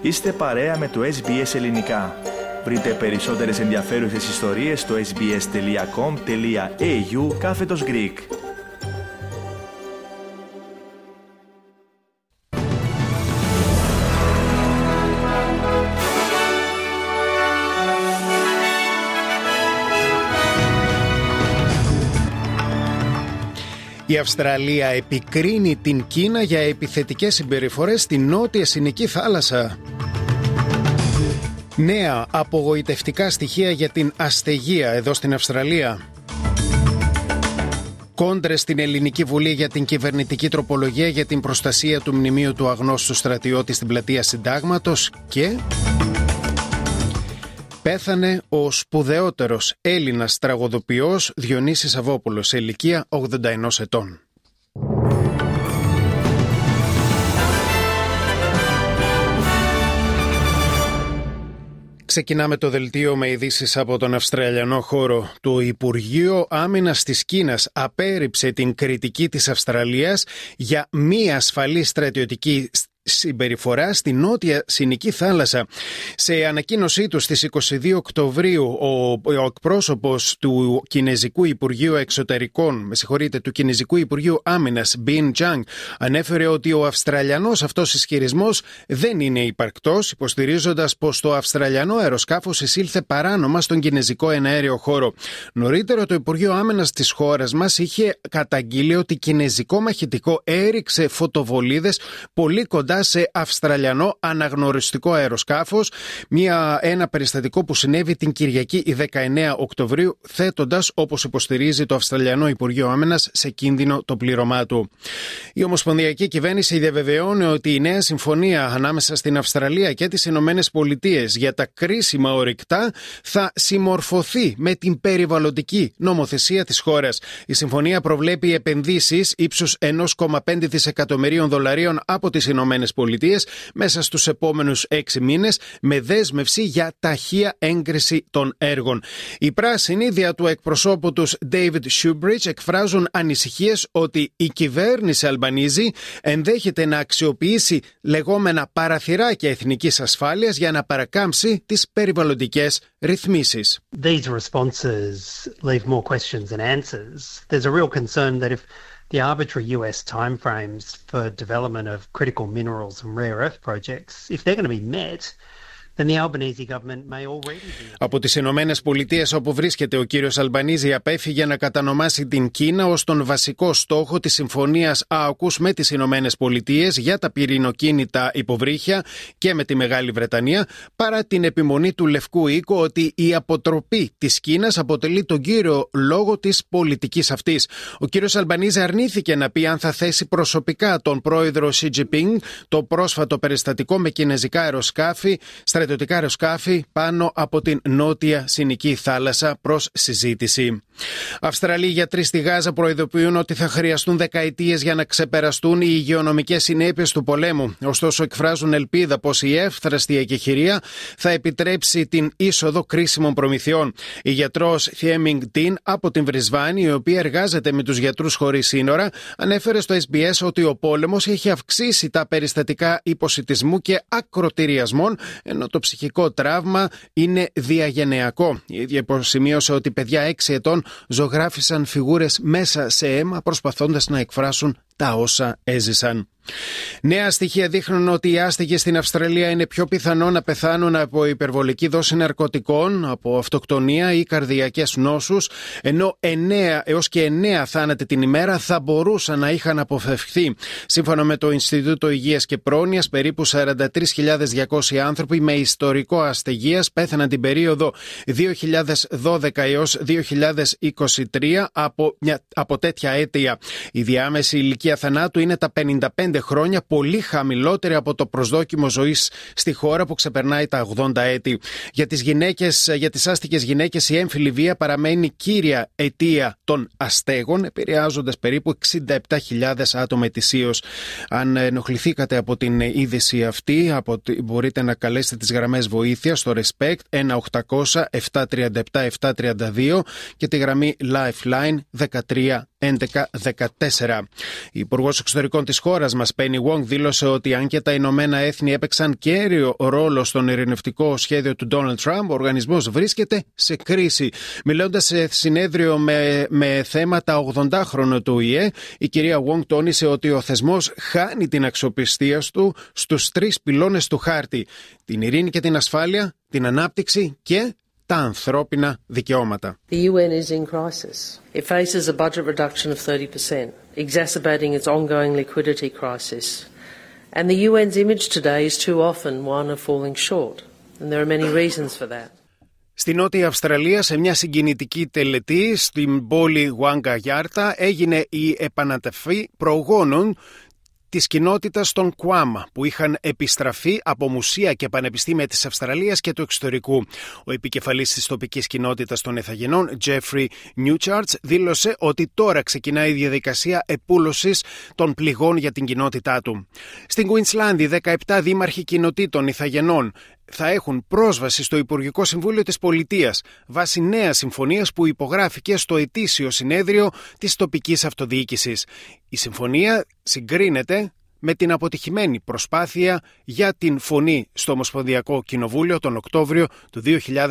Είστε παρέα με το SBS Ελληνικά. Βρείτε περισσότερες ενδιαφέρουσες ιστορίες στο sbs.com.au/Greek. Η Αυστραλία επικρίνει την Κίνα για επιθετικές συμπεριφορές στη νότια Συνική θάλασσα. Νέα απογοητευτικά στοιχεία για την αστεγία εδώ στην Αυστραλία. Κόντρες στην Ελληνική Βουλή για την κυβερνητική τροπολογία για την προστασία του μνημείου του αγνώστου στρατιώτη στην πλατεία Συντάγματος και... Πέθανε ο σπουδαιότερος Έλληνας τραγωδοποιός Διονύσης Αβόπουλος σε ηλικία 81 ετών. Ξεκινάμε το δελτίο με ειδήσεις από τον Αυστραλιανό χώρο. Το Υπουργείο Άμυνας της Κίνας απέρριψε την κριτική της Αυστραλίας για μη ασφαλή στρατιωτική συμπεριφορά στη νότια Συνική θάλασσα. Σε ανακοίνωσή του στις 22 Οκτωβρίου, ο εκπρόσωπος του Κινεζικού Υπουργείου του Κινεζικού Υπουργείου Άμυνας, Μπιν Τζανγκ, ανέφερε ότι ο Αυστραλιανός αυτός ισχυρισμός δεν είναι υπαρκτός, υποστηρίζοντας πως το Αυστραλιανό αεροσκάφος εισήλθε παράνομα στον Κινεζικό εναέριο χώρο. Νωρίτερα, το Υπουργείο Άμυνας της χώρας μας είχε καταγγείλει ότι κινεζικό μαχητικό έριξε φωτοβολίδες πολύ κοντά σε Αυστραλιανό αναγνωριστικό αεροσκάφος, ένα περιστατικό που συνέβη την Κυριακή η 19 Οκτωβρίου, θέτοντας, όπως υποστηρίζει το Αυστραλιανό Υπουργείο Άμυνας, σε κίνδυνο το πλήρωμά του. Η Ομοσπονδιακή Κυβέρνηση διαβεβαιώνει ότι η νέα συμφωνία ανάμεσα στην Αυστραλία και τις Ηνωμένες Πολιτείες για τα κρίσιμα ορυκτά θα συμμορφωθεί με την περιβαλλοντική νομοθεσία της χώρας. Η συμφωνία προβλέπει επενδύσεις ύψους 1,5 δισεκατομμυρίων δολαρίων από τις Ηνωμένες Πολιτείες μέσα στους επόμενους 6 μήνες, με δέσμευση για ταχεία έγκριση των έργων. Οι πράσινοι, δια του εκπροσώπου τους David Shoebridge, εκφράζουν ανησυχίες ότι η κυβέρνηση Αλμπανίζη ενδέχεται να αξιοποιήσει λεγόμενα παραθυράκια εθνικής ασφάλειας για να παρακάμψει τις περιβαλλοντικές ρυθμίσεις. These responses leave more questions than answers. There's a real concern that if the arbitrary US timeframes for development of critical minerals and rare earth projects, if they're going to be met, then the Albanese government may already be... Από τις Ηνωμένες Πολιτείες, όπου βρίσκεται ο κύριος Αλμπανίζη, απέφυγε να κατανομάσει την Κίνα ως τον βασικό στόχο της συμφωνίας AUKUS με τις Ηνωμένες Πολιτείες για τα πυρηνοκίνητα υποβρύχια και με τη Μεγάλη Βρετανία, παρά την επιμονή του Λευκού Οίκου ότι η αποτροπή της Κίνας αποτελεί τον κύριο λόγο της πολιτικής αυτής. Ο κύριος Αλμπανίζη αρνήθηκε να πει αν θα θέσει προσωπικά τον πρόεδρο Xi Jinping το πρόσφατο περιστατικό με κινεζικά στρατιωτικά αεροσκάφη πάνω από την νότια Συνική θάλασσα προς συζήτηση. Αυστραλοί γιατροί στη Γάζα προειδοποιούν ότι θα χρειαστούν δεκαετίες για να ξεπεραστούν οι υγειονομικές συνέπειες του πολέμου. Ωστόσο, εκφράζουν ελπίδα πως η εύθραστη εκεχηρία θα επιτρέψει την είσοδο κρίσιμων προμηθειών. Η γιατρός Thieming Tin από την Βρισβάνη, η οποία εργάζεται με τους γιατρούς χωρίς σύνορα, ανέφερε στο SBS ότι ο πόλεμος έχει αυξήσει τα περιστατικά υποσιτισμού και ακροτηριασμών, ενώ το ψυχικό τραύμα είναι διαγενειακό. Η ίδια υποσημείωσε ότι παιδιά 6 ετών ζωγράφισαν φιγούρες μέσα σε αίμα προσπαθώντας να εκφράσουν τα όσα έζησαν. Νέα στοιχεία δείχνουν ότι οι άστεγοι στην Αυστραλία είναι πιο πιθανό να πεθάνουν από υπερβολική δόση ναρκωτικών, από αυτοκτονία ή καρδιακές νόσους, ενώ 9 έως και 9 θάνατοι την ημέρα θα μπορούσαν να είχαν αποφευχθεί. Σύμφωνα με το Ινστιτούτο Υγείας και Πρόνοιας, περίπου 43.200 άνθρωποι με ιστορικό αστεγίας πέθαναν την περίοδο 2012 έως 2023 από τέτοια αίτια. Η διάμεση ηλικία θανάτου είναι τα 55 χρόνια, πολύ χαμηλότερη από το προσδόκιμο ζωής στη χώρα που ξεπερνάει τα 80 έτη. Για τις άστικες γυναίκες η έμφυλη βία παραμένει κύρια αιτία των αστέγων, επηρεάζοντας περίπου 67.000 άτομα ετησίως. Αν ενοχληθήκατε από την είδηση αυτή, μπορείτε να καλέσετε τις γραμμές βοήθειας στο Respect 1-800-737-732 και τη γραμμή Lifeline 13 11-14. Η Υπουργός Εξωτερικών της χώρας μας, Penny Wong, δήλωσε ότι αν και τα Ηνωμένα Έθνη έπαιξαν κέριο ρόλο στον ειρηνευτικό σχέδιο του Donald Trump, ο οργανισμός βρίσκεται σε κρίση. Μιλώντας σε συνέδριο με θέματα 80χρονου του ΟΗΕ, η κυρία Wong τόνισε ότι ο θεσμός χάνει την αξιοπιστία του στους 3 πυλώνες του χάρτη: την ειρήνη και την ασφάλεια, την ανάπτυξη και τα ανθρώπινα δικαιώματα. The UN is in crisis. It faces a budget reduction of 30%, exacerbating its ongoing liquidity crisis. And the UN's image today is too often one of falling short. And there are many reasons for that. Στη Νότια Αυστραλία, σε μια συγκινητική τελετή στην πόλη Wangayarta, έγινε η επαναταφή προγόνων της κοινότητας των Quam, που είχαν επιστραφεί από μουσεία και πανεπιστήμια της Αυστραλίας και του εξωτερικού. Ο επικεφαλής της τοπικής κοινότητας των Ιθαγενών, Jeffrey Newcharts, δήλωσε ότι τώρα ξεκινάει η διαδικασία επούλωσης των πληγών για την κοινότητά του. Στην Κουινσλάνδη, 17 δήμαρχοι κοινοτήτων Ιθαγενών θα έχουν πρόσβαση στο Υπουργικό Συμβούλιο της Πολιτείας βάσει νέας συμφωνίας που υπογράφηκε στο ετήσιο συνέδριο της τοπικής αυτοδιοίκησης. Η συμφωνία συγκρίνεται με την αποτυχημένη προσπάθεια για την φωνή στο Ομοσπονδιακό Κοινοβούλιο τον Οκτώβριο του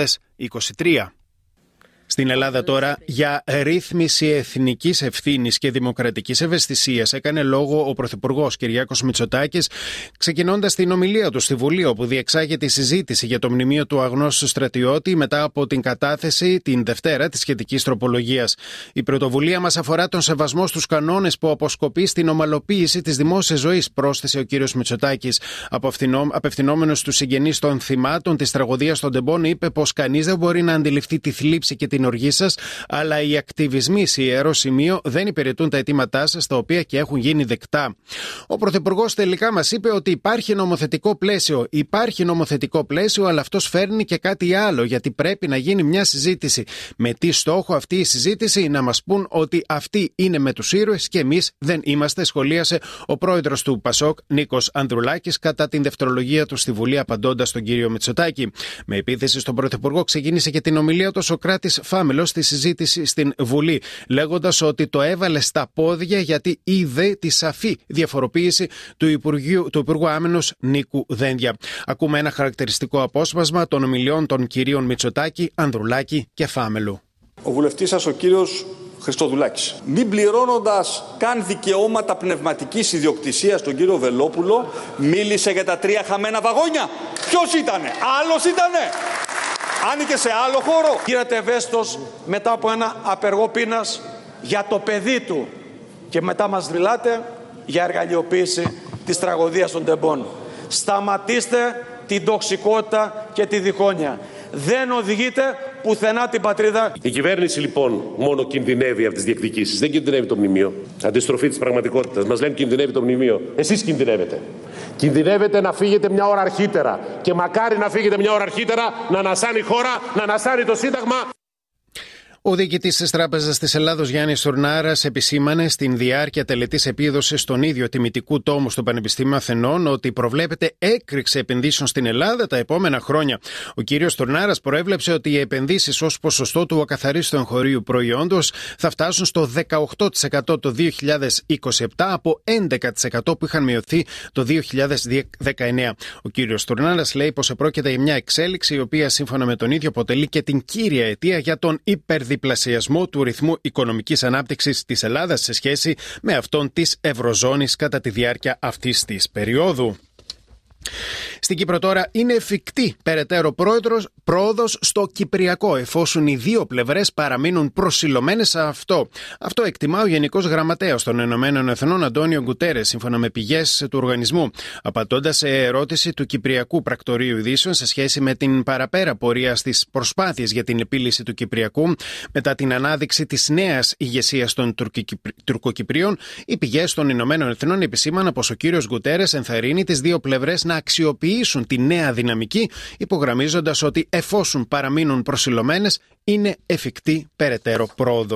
2023. Στην Ελλάδα τώρα, για ρύθμιση εθνικής ευθύνης και δημοκρατικής ευαισθησίας έκανε λόγο ο Πρωθυπουργός Κυριάκος Μητσοτάκης, ξεκινώντας την ομιλία του στη Βουλή, όπου διεξάγεται η συζήτηση για το μνημείο του αγνώστου στρατιώτη μετά από την κατάθεση την Δευτέρα της σχετικής τροπολογίας. Η πρωτοβουλία μας αφορά τον σεβασμό στους κανόνες που αποσκοπεί στην ομαλοποίηση της δημόσιας ζωής, πρόσθεσε ο κ. Μητσοτάκης. Απευθυνόμενος στους συγγενείς των θυμάτων της τραγωδίας των Τεμπών, είπε πως κανείς δεν μπορεί να αντιληφθεί τη θλίψη και την οργή σας, αλλά οι ακτιβισμοί σε ιερό σημείο δεν υπηρετούν τα αιτήματά σας, τα οποία και έχουν γίνει δεκτά. Ο Πρωθυπουργός τελικά μας είπε ότι υπάρχει νομοθετικό πλαίσιο, αλλά αυτός φέρνει και κάτι άλλο, γιατί πρέπει να γίνει μια συζήτηση. Με τι στόχο αυτή η συζήτηση? Να μας πούν ότι αυτοί είναι με τους ήρωες και εμείς δεν είμαστε, σχολίασε ο πρόεδρος του ΠΑΣΟΚ, Νίκος Ανδρουλάκης, κατά την δευτερολογία του στη Βουλή, απαντώντας στον κύριο Μητσοτάκη. Με επίθεση στον Πρωθυπουργό ξεκίνησε και την ομιλία του ο Σωκράτης Φάμελος στη συζήτηση στην Βουλή, λέγοντας ότι το έβαλε στα πόδια γιατί είδε τη σαφή διαφοροποίηση του Υπουργού Άμυνος Νίκου Δένδια. Ακούμε ένα χαρακτηριστικό απόσπασμα των ομιλιών των κυρίων Μητσοτάκη, Ανδρουλάκη και Φάμελου. Ο βουλευτής σας, ο κύριος Χριστοδουλάκης, μην πληρώνοντας καν δικαιώματα πνευματικής ιδιοκτησίας στον κύριο Βελόπουλο, μίλησε για τα 3 χαμένα βαγόνια. Ποιος ήτανε? Άλλος ήτανε? Άνοιγε σε άλλο χώρο. Γίνεται ευαίσθητος μετά από ένα απεργό πείνας για το παιδί του και μετά μας δηλάτε για εργαλειοποίηση της τραγωδίας των Τεμπών. Σταματήστε την τοξικότητα και τη διχόνοια. Δεν οδηγείτε πουθενά την πατρίδα. Η κυβέρνηση λοιπόν μόνο κινδυνεύει από τις διεκδικήσεις. Δεν κινδυνεύει το μνημείο. Αντιστροφή της πραγματικότητας. Μας λένε κινδυνεύει το μνημείο. Εσείς κινδυνεύετε. Κινδυνεύετε να φύγετε μια ώρα αρχίτερα. Και μακάρι να φύγετε μια ώρα αρχίτερα, να ανασάνει η χώρα, να ανασάνει το Σύνταγμα. Ο διοικητής της Τράπεζας της Ελλάδος, Γιάννης Τουρνάρας, επισήμανε στην διάρκεια τελετής επίδοσης στον ίδιο τιμητικού τόμου στο Πανεπιστήμιο Αθηνών ότι προβλέπεται έκρηξη επενδύσεων στην Ελλάδα τα επόμενα χρόνια. Ο κύριος Τουρνάρας προέβλεψε ότι οι επενδύσεις ως ποσοστό του ακαθαρίστου εγχωρίου προϊόντος θα φτάσουν στο 18% το 2027 από 11% που είχαν μειωθεί το 2019. Ο κύριος Τουρνάρας λέει πως επρόκειται για μια εξέλιξη η οποία σύμφωνα με τον ίδιο αποτελεί και την κύρια αιτία για τον διπλασιασμό του ρυθμού οικονομικής ανάπτυξης της Ελλάδας σε σχέση με αυτόν της Ευρωζώνης κατά τη διάρκεια αυτής της περίοδου. Στην Κύπρο τώρα είναι εφικτή περαιτέρω πρόοδος στο Κυπριακό, εφόσον οι δύο πλευρές παραμείνουν προσιλωμένες σε αυτό. Αυτό εκτιμά ο Γενικός Γραμματέας των Ηνωμένων Εθνών, Αντώνιο Γκουτέρες, σύμφωνα με πηγές του οργανισμού, απαντώντας σε ερώτηση του Κυπριακού Πρακτορείου Ειδήσεων σε σχέση με την παραπέρα πορεία στις προσπάθειες για την επίλυση του Κυπριακού μετά την ανάδειξη της νέας ηγεσίας των Τουρκοκυπρίων. Οι πηγές των Ηνωμένων Εθνών επισήμαναν πως ο κύριος Γκουτέρες ενθαρρύνει τις δύο πλευρές να αξιοποιήσουν τη νέα δυναμική, υπογραμμίζοντας ότι εφόσον παραμείνουν προσιλωμένες είναι εφικτή περαιτέρω πρόοδος.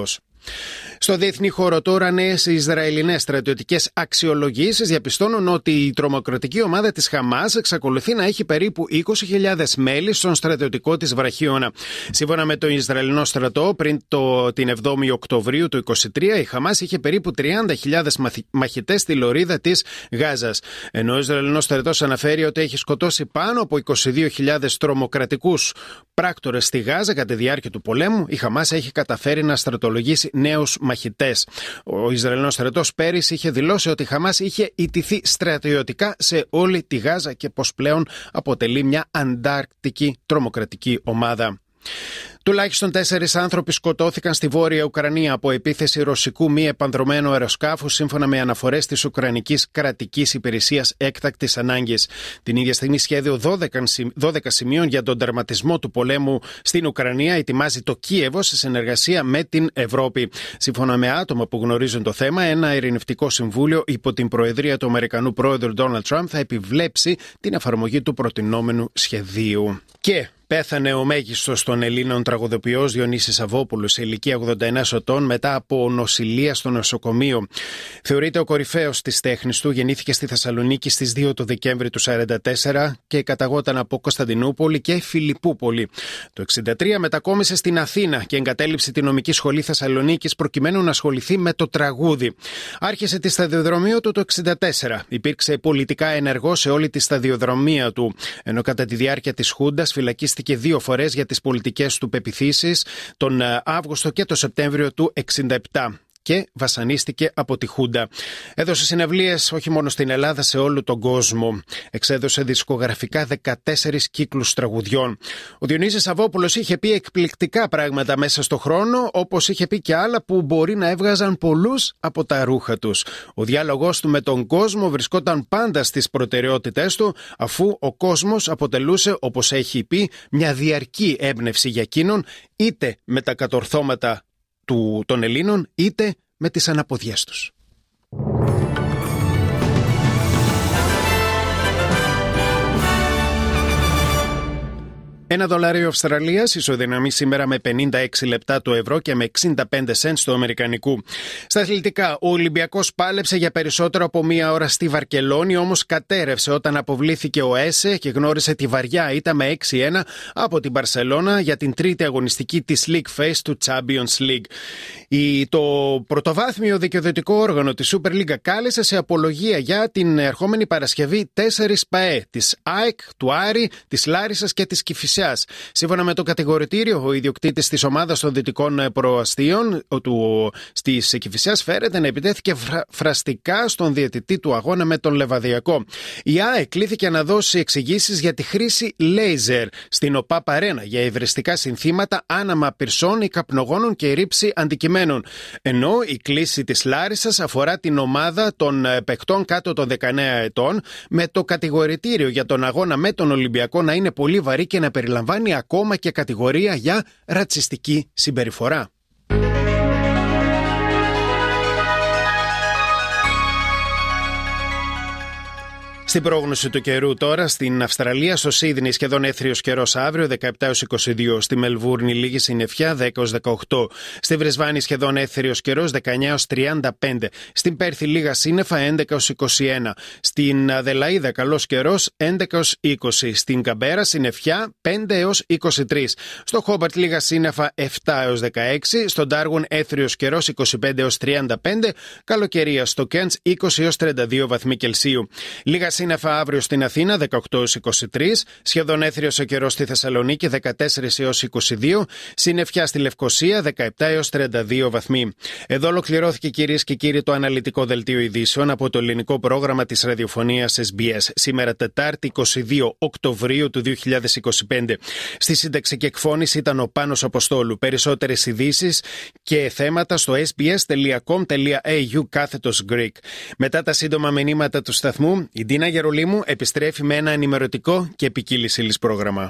Στο διεθνή χώρο τώρα, νέες Ισραηλινές στρατιωτικές αξιολογήσεις διαπιστώνουν ότι η τρομοκρατική ομάδα της Χαμάς εξακολουθεί να έχει περίπου 20.000 μέλη στον στρατιωτικό της βραχίωνα. Σύμφωνα με το Ισραηλινό στρατό, πριν την 7η Οκτωβρίου του 2023, η Χαμάς είχε περίπου 30.000 μαχητές στη λωρίδα της Γάζας. Ενώ ο Ισραηλινός στρατός αναφέρει ότι έχει σκοτώσει πάνω από 22.000 τρομοκρατικούς πράκτορες στη Γάζα κατά τη διάρκεια του πολέμου, η Χαμάς έχει καταφέρει να στρατολογήσει νέους μαχητές. Ο Ισραηλινός στρατός πέρυσι είχε δηλώσει ότι η Χαμάς είχε ιτηθεί στρατιωτικά σε όλη τη Γάζα και πως πλέον αποτελεί μια αντάρκτικη τρομοκρατική ομάδα. Τουλάχιστον 4 άνθρωποι σκοτώθηκαν στη Βόρεια Ουκρανία από επίθεση ρωσικού μη επανδρωμένου αεροσκάφου, σύμφωνα με αναφορές της Ουκρανικής Κρατικής Υπηρεσίας Έκτακτης Ανάγκης. Την ίδια στιγμή, σχέδιο 12 σημείων για τον τερματισμό του πολέμου στην Ουκρανία ετοιμάζει το Κίεβο σε συνεργασία με την Ευρώπη. Σύμφωνα με άτομα που γνωρίζουν το θέμα, ένα ειρηνευτικό συμβούλιο υπό την προεδρία του Αμερικανού πρόεδρου Ντόναλντ Τραμπ θα επιβλέψει την εφαρμογή του προτινόμενου σχεδίου. Και πέθανε ο μέγιστος των Ελλήνων τραγουδοποιός Διονύσης Σαββόπουλος σε ηλικία 81 ετών μετά από νοσηλεία στο νοσοκομείο. Θεωρείται ο κορυφαίος της τέχνης του, γεννήθηκε στη Θεσσαλονίκη στις 2 του Δεκέμβρη του 1944 και καταγόταν από Κωνσταντινούπολη και Φιλιππούπολη. Το 1963 μετακόμισε στην Αθήνα και εγκατέλειψε τη νομική σχολή Θεσσαλονίκης προκειμένου να ασχοληθεί με το τραγούδι. Άρχισε τη σταδιοδρομία του το 1964. Υπήρξε πολιτικά ενεργός σε όλη τη σταδιοδρομία του, ενώ κατά τη διάρκεια της Χούντας φυλακίστηκε 2 φορές για τις πολιτικές του πεποιθήσεις τον Αύγουστο και τον Σεπτέμβριο του 1967 και βασανίστηκε από τη Χούντα. Έδωσε συναυλίες όχι μόνο στην Ελλάδα, σε όλο τον κόσμο. Εξέδωσε δισκογραφικά 14 κύκλους τραγουδιών. Ο Διονύσης Σαββόπουλος είχε πει εκπληκτικά πράγματα μέσα στο χρόνο, όπως είχε πει και άλλα που μπορεί να έβγαζαν πολλούς από τα ρούχα τους. Ο διάλογος του με τον κόσμο βρισκόταν πάντα στις προτεραιότητές του, αφού ο κόσμος αποτελούσε, όπως έχει πει, μια διαρκή έμπνευση για εκείνον, είτε με τα κατορθώματα των Ελλήνων, είτε με τις αναποδιές τους. $1 Αυστραλίας ισοδυναμεί σήμερα με 56 λεπτά το ευρώ και με 65 σεντ του αμερικανικού. Στα αθλητικά, ο Ολυμπιακός πάλεψε για περισσότερο από 1 ώρα στη Βαρκελόνη, όμως κατέρευσε όταν αποβλήθηκε ο ΕΣΕ και γνώρισε τη βαριά ήττα με 6-1 από την Μπαρσελόνα για την τρίτη αγωνιστική της League Phase του Champions League. Το πρωτοβάθμιο δικαιοδοτικό όργανο της Super League κάλεσε σε απολογία για την ερχόμενη Παρασκευή 4 ΠΑΕ, της ΑΕΚ, του Άρη, της Λάρισσας και της Κηφισιάς. Σύμφωνα με το κατηγορητήριο, ο ιδιοκτήτης της ομάδας των δυτικών προαστίων της Κηφισιάς φέρεται να επιτέθηκε φραστικά στον διαιτητή του αγώνα με τον Λεβαδιακό. Η ΑΕΚ κλήθηκε να δώσει εξηγήσεις για τη χρήση λέιζερ στην ΟΠΑΠ Αρένα για υβριστικά συνθήματα, άναμα πυρσών ή καπνογόνων και ρήψη αντικειμένων. Ενώ η κλήση της Λάρισσας αφορά την ομάδα των παικτών κάτω των 19 ετών, με το κατηγορητήριο για τον αγώνα με τον Ολυμπιακό να είναι πολύ βαρύ και να περιλαμβάνει ακόμα και κατηγορία για ρατσιστική συμπεριφορά. Στην πρόγνωση του καιρού τώρα, στην Αυστραλία, στο Σίδνεϊ σχεδόν έθριος καιρός αύριο 17-22, στη Μελβούρνη λίγη συννεφιά 10-18, στη Βρεσβάνη σχεδόν έθριος καιρός 19-35, στην Πέρθη λίγα σύννεφα 11-21, στην Αδελαΐδα καλός καιρός 11-20, στην Καμπέρα συννεφιά 5-23, στο Χόμπαρτ λίγα σύννεφα 7-16, στον Ντάργουν έθριος καιρός 25-35, καλοκαιρία στο Κέντς 20-32 βαθμοί Κελσίου. Λίγα σύννεφα αύριο στην Αθήνα 18-23, σχεδόν έθριος ο καιρός στη Θεσσαλονίκη 14-22, συννεφιά στη Λευκοσία 17-32 βαθμοί. Εδώ ολοκληρώθηκε, κυρίες και κύριοι, το αναλυτικό δελτίο ειδήσεων από το ελληνικό πρόγραμμα της ραδιοφωνίας SBS. Σήμερα Τετάρτη 22 Οκτωβρίου του 2025. Στη σύνταξη και εκφώνηση ήταν ο Πάνος Αποστόλου. Περισσότερες ειδήσεις και θέματα στο sbs.com.au/Greek. Μετά τα σύντομα μηνύματα του σταθμού, η Ντίνα Γερολίμου επιστρέφει με ένα ενημερωτικό και ποικίλης ύλης πρόγραμμα.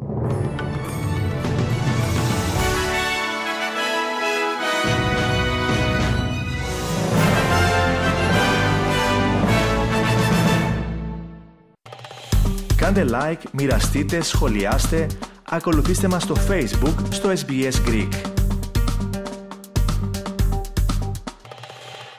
Κάντε like, μοιραστείτε, σχολιάστε, ακολουθήστε μας στο Facebook στο SBS Greek.